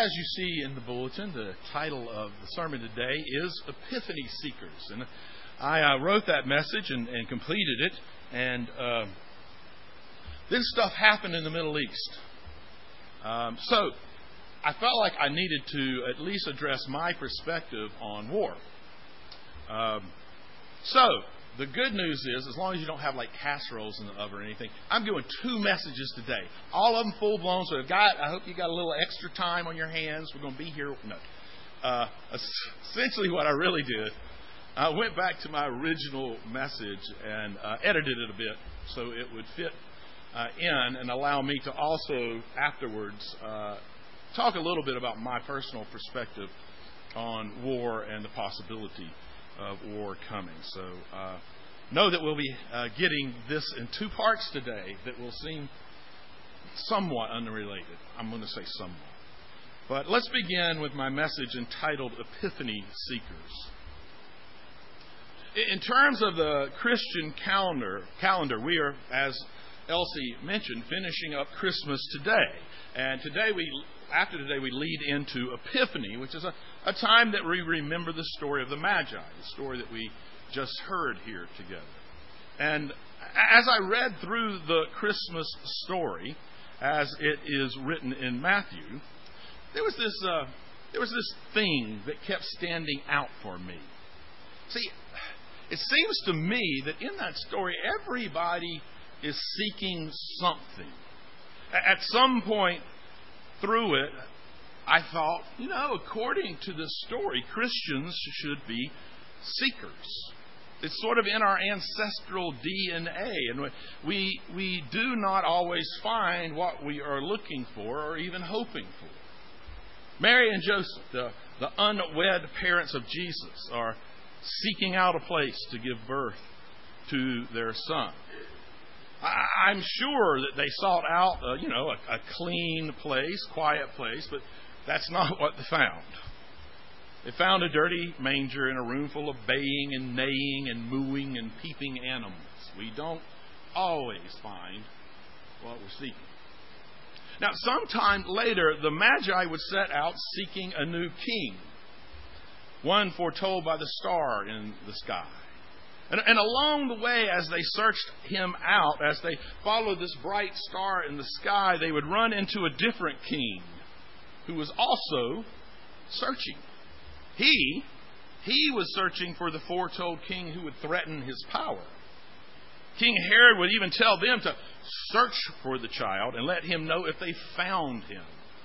As you see in the bulletin, the title of the sermon today is Epiphany Seekers. And I wrote that message and completed it. And this stuff happened in the Middle East. So I felt like I needed to at least address my perspective on war. So the good news is, as long as you don't have like casseroles in the oven or anything, I'm doing 2 messages today. All of them full blown. So I hope you got a little extra time on your hands. We're going to be here. No. Essentially what I really did, I went back to my original message and edited it a bit so it would fit in and allow me to also afterwards talk a little bit about my personal perspective on war and the possibility of war coming. So know that we'll be getting this in 2 parts today that will seem somewhat unrelated. I'm going to say somewhat. But let's begin with my message entitled Epiphany Seekers. In terms of the Christian calendar, we are, as Elsie mentioned, finishing up Christmas today. And after today, we lead into Epiphany, which is a time that we remember the story of the Magi, the story that we just heard here together. And as I read through the Christmas story, as it is written in Matthew, there was this thing that kept standing out for me. See, it seems to me that in that story, everybody is seeking something. At some point through it, I thought, according to this story, Christians should be seekers. It's sort of in our ancestral DNA, and we do not always find what we are looking for or even hoping for. Mary and Joseph, the unwed parents of Jesus, are seeking out a place to give birth to their son. I'm sure that they sought out, a clean place, quiet place, but that's not what they found. They found a dirty manger in a room full of baying and neighing and mooing and peeping animals. We don't always find what we're seeking. Now, sometime later, the Magi would set out seeking a new king, one foretold by the star in the sky. And along the way, as they searched him out, as they followed this bright star in the sky, they would run into a different king who was also searching. He was searching for the foretold king who would threaten his power. King Herod would even tell them to search for the child and let him know if they found him.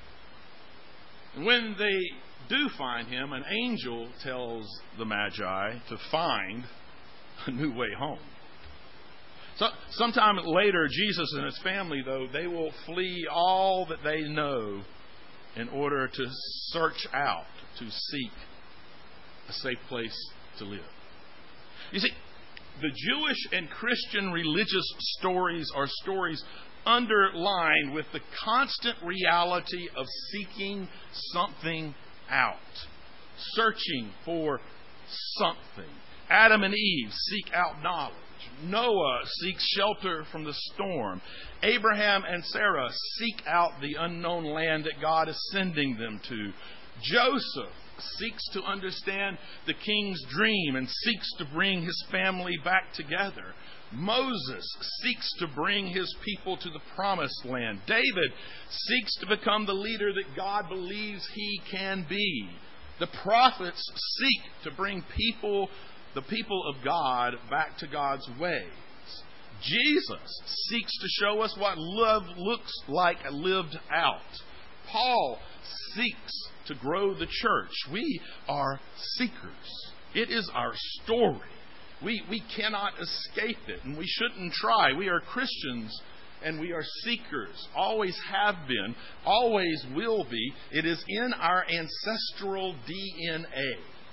And when they do find him, an angel tells the Magi to find a new way home. So, sometime later, Jesus and his family, though, they will flee all that they know in order to search out, to seek a safe place to live. You see, the Jewish and Christian religious stories are stories underlined with the constant reality of seeking something out, searching for something. Adam and Eve seek out knowledge. Noah seeks shelter from the storm. Abraham and Sarah seek out the unknown land that God is sending them to. Joseph seeks to understand the king's dream and seeks to bring his family back together. Moses seeks to bring his people to the promised land. David seeks to become the leader that God believes he can be. The prophets seek to bring the people of God back to God's ways. Jesus seeks to show us what love looks like lived out. Paul seeks to grow the church. We are seekers. It is our story. We cannot escape it, and we shouldn't try. We are Christians, and we are seekers. Always have been, always will be. It is in our ancestral DNA.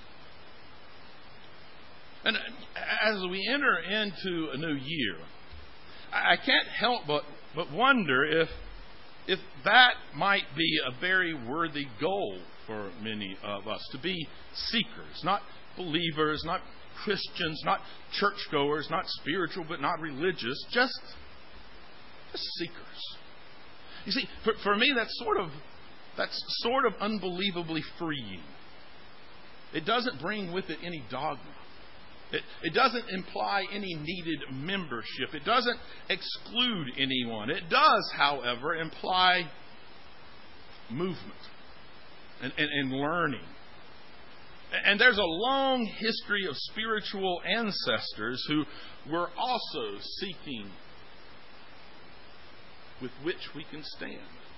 And as we enter into a new year, I can't help but wonder if that might be a very worthy goal for many of us, to be seekers, not believers, not Christians, not churchgoers, not spiritual, but not religious, just seekers. You see, for me, that's sort of that's sort of unbelievably freeing. It doesn't bring with it any dogma. It doesn't imply any needed membership. It doesn't exclude anyone. It does, however, imply movement and learning. And there's a long history of spiritual ancestors who were also seeking with which we can stand.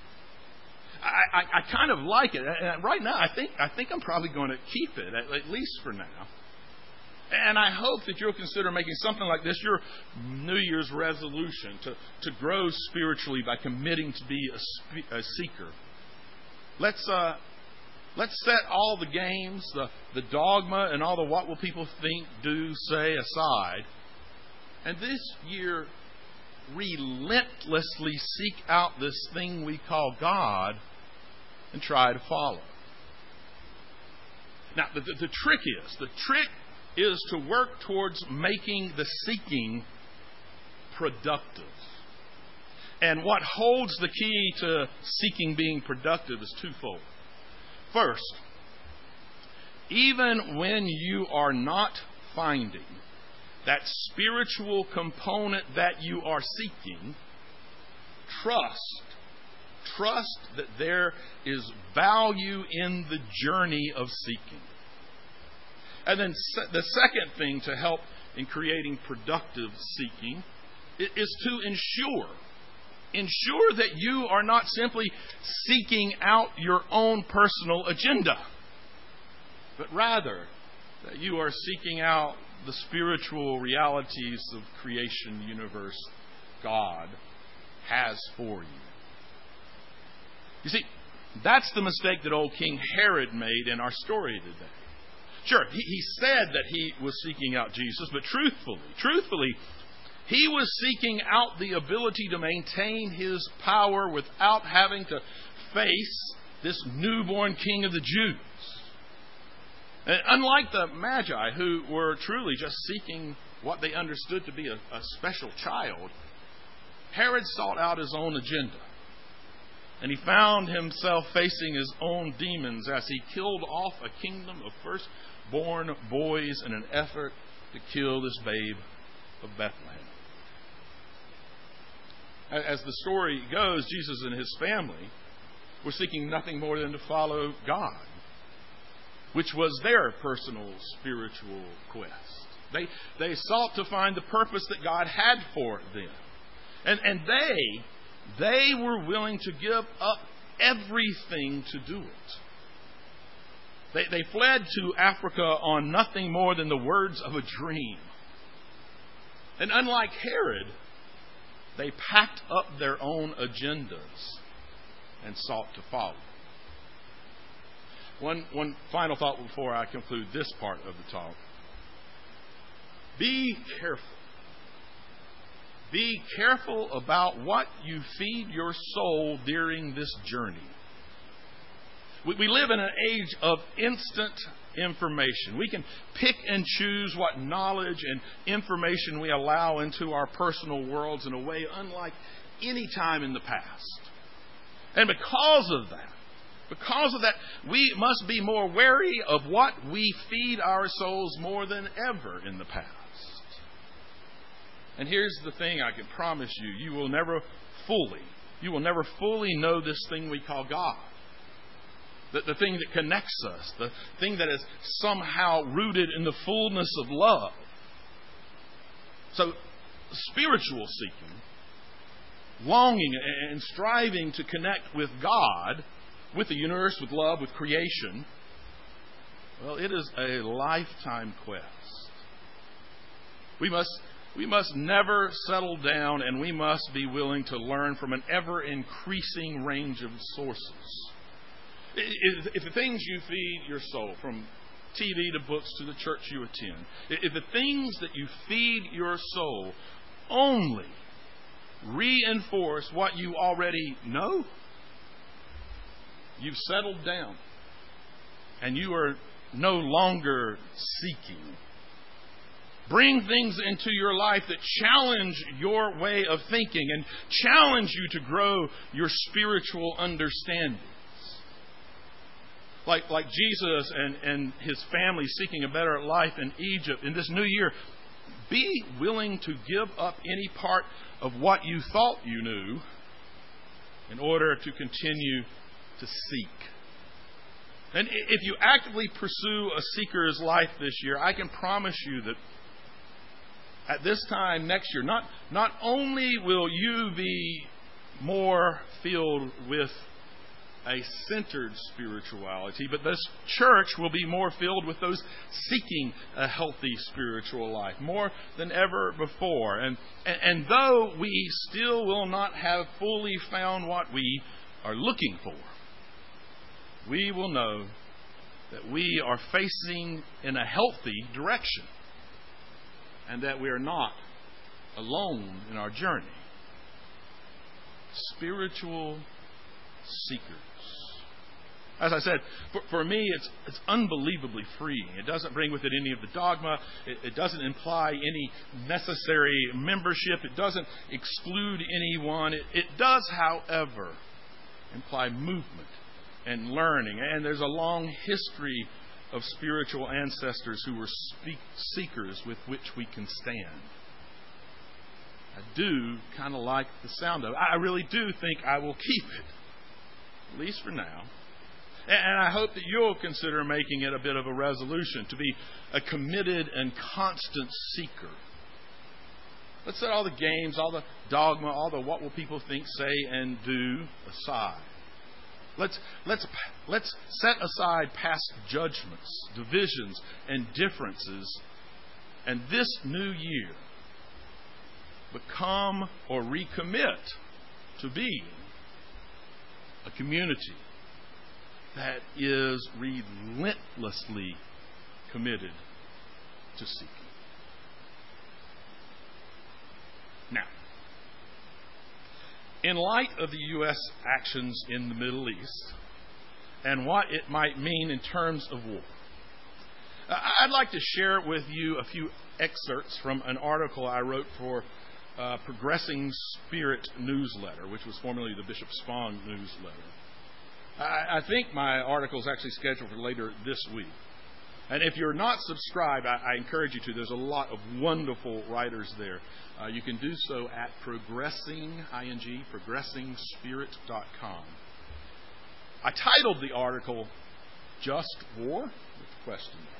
I kind of like it. And right now, I think I'm probably going to keep it, at least for now. And I hope that you'll consider making something like this your New Year's resolution to grow spiritually by committing to be a seeker. Let's set all the games, the dogma, and all the what will people think, do, say aside, and this year relentlessly seek out this thing we call God and try to follow. Now, the trick is to work towards making the seeking productive. And what holds the key to seeking being productive is twofold. First, even when you are not finding that spiritual component that you are seeking, trust that there is value in the journey of seeking. And then the second thing to help in creating productive seeking is to ensure that you are not simply seeking out your own personal agenda, but rather that you are seeking out the spiritual realities of creation universe God has for you. You see, that's the mistake that old King Herod made in our story today. Sure, he said that he was seeking out Jesus, but truthfully, he was seeking out the ability to maintain his power without having to face this newborn king of the Jews. And unlike the Magi, who were truly just seeking what they understood to be a special child, Herod sought out his own agenda. And he found himself facing his own demons as he killed off a kingdom of firstborn boys in an effort to kill this babe of Bethlehem. As the story goes, Jesus and his family were seeking nothing more than to follow God, which was their personal spiritual quest. They sought to find the purpose that God had for them. And they were willing to give up everything to do it. They fled to Africa on nothing more than the words of a dream. And unlike Herod, they packed up their own agendas and sought to follow. One final thought before I conclude this part of the talk. Be careful. Be careful about what you feed your soul during this journey. We live in an age of instant information. We can pick and choose what knowledge and information we allow into our personal worlds in a way unlike any time in the past. And because of that, we must be more wary of what we feed our souls more than ever in the past. And here's the thing I can promise you. You will never fully know this thing we call God. The thing that connects us. The thing that is somehow rooted in the fullness of love. So, spiritual seeking, longing and striving to connect with God, with the universe, with love, with creation, well, it is a lifetime quest. We must never settle down, and we must be willing to learn from an ever-increasing range of sources. If the things you feed your soul, from TV to books to the church you attend, if the things that you feed your soul only reinforce what you already know, you've settled down and you are no longer seeking. Bring things into your life that challenge your way of thinking and challenge you to grow your spiritual understandings. like Jesus and his family seeking a better life in Egypt, in this new year, be willing to give up any part of what you thought you knew in order to continue to seek. And if you actively pursue a seeker's life this year, I can promise you that at this time next year, not only will you be more filled with a centered spirituality, but this church will be more filled with those seeking a healthy spiritual life, more than ever before. And though we still will not have fully found what we are looking for, we will know that we are facing in a healthy direction and that we are not alone in our journey. Spiritual seekers. As I said, for me, it's unbelievably freeing. It doesn't bring with it any of the dogma. It doesn't imply any necessary membership. It doesn't exclude anyone. It does, however, imply movement and learning. And there's a long history of spiritual ancestors who were seekers with which we can stand. I do kind of like the sound of it. I really do think I will keep it, at least for now. And I hope that you'll consider making it a bit of a resolution to be a committed and constant seeker. Let's set all the games, all the dogma, all the what will people think, say, and do aside. Let's set aside past judgments, divisions, and differences, and this new year become or recommit to being a community that is relentlessly committed to seeking. Now, in light of the U.S. actions in the Middle East and what it might mean in terms of war, I'd like to share with you a few excerpts from an article I wrote for Progressing Spirit newsletter, which was formerly the Bishop Spong newsletter. I think my article is actually scheduled for later this week. And if you're not subscribed, I encourage you to. There's a lot of wonderful writers there. You can do so at progressingspirit.com. I titled the article, Just War? With a question mark.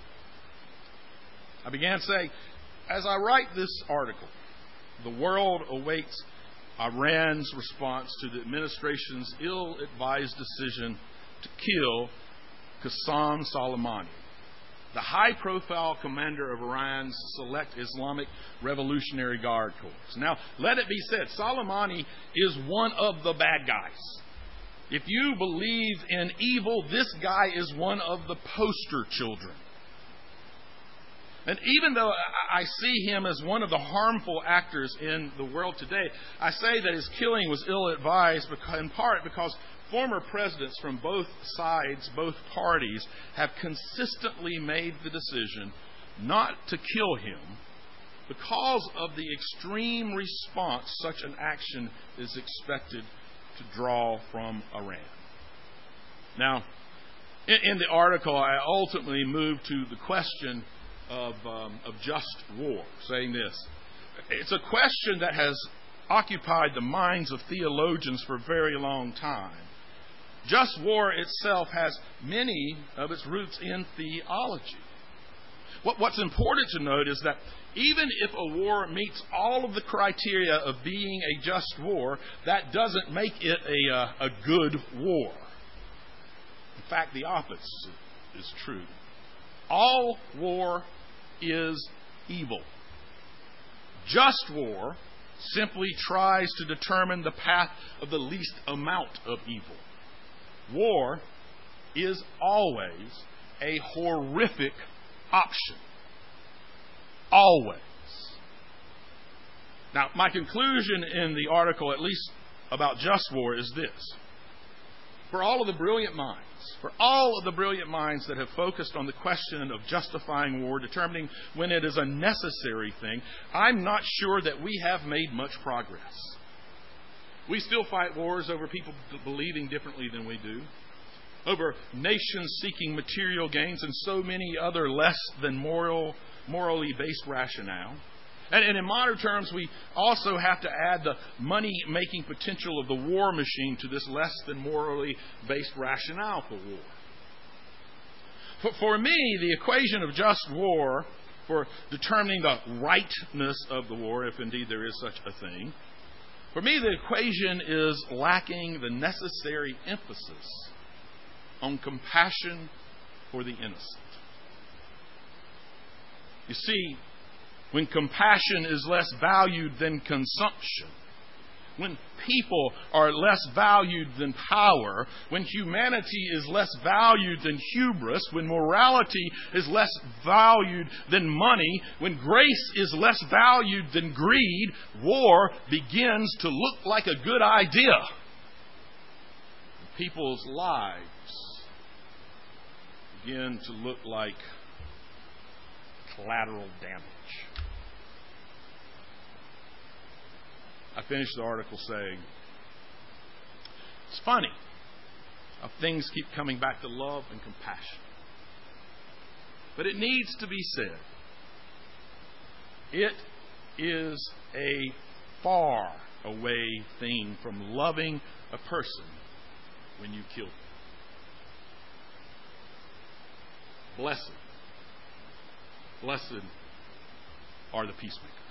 I began saying, as I write this article, the world awaits Iran's response to the administration's ill-advised decision to kill Qasem Soleimani, the high-profile commander of Iran's select Islamic Revolutionary Guard Corps. Now, let it be said, Soleimani is one of the bad guys. If you believe in evil, this guy is one of the poster children. And even though I see him as one of the harmful actors in the world today, I say that his killing was ill-advised in part because former presidents from both sides, both parties, have consistently made the decision not to kill him because of the extreme response such an action is expected to draw from Iran. Now, in the article, I ultimately moved to the question of just war, saying this: it's a question that has occupied the minds of theologians for a very long time. Just war itself has many of its roots in theology. What's important to note is that even if a war meets all of the criteria of being a just war, that doesn't make it a good war. In fact, the opposite is true. All war is evil. Just war simply tries to determine the path of the least amount of evil. War is always a horrific option. Always. Now, my conclusion in the article, at least about just war, is this. For all of the brilliant minds that have focused on the question of justifying war, determining when it is a necessary thing, I'm not sure that we have made much progress. We still fight wars over people believing differently than we do. over nations seeking material gains, and so many other less than morally based rationale. And in modern terms, we also have to add the money-making potential of the war machine to this less than morally based rationale for war. For me, the equation of just war, for determining the rightness of the war, if indeed there is such a thing, for me the equation is lacking the necessary emphasis on compassion for the innocent. You see, when compassion is less valued than consumption, when people are less valued than power, when humanity is less valued than hubris, when morality is less valued than money, when grace is less valued than greed, war begins to look like a good idea. People's lives begin to look like collateral damage. I finished the article saying, it's funny how things keep coming back to love and compassion. But it needs to be said, it is a far away thing from loving a person when you kill them. Blessed are the peacemakers.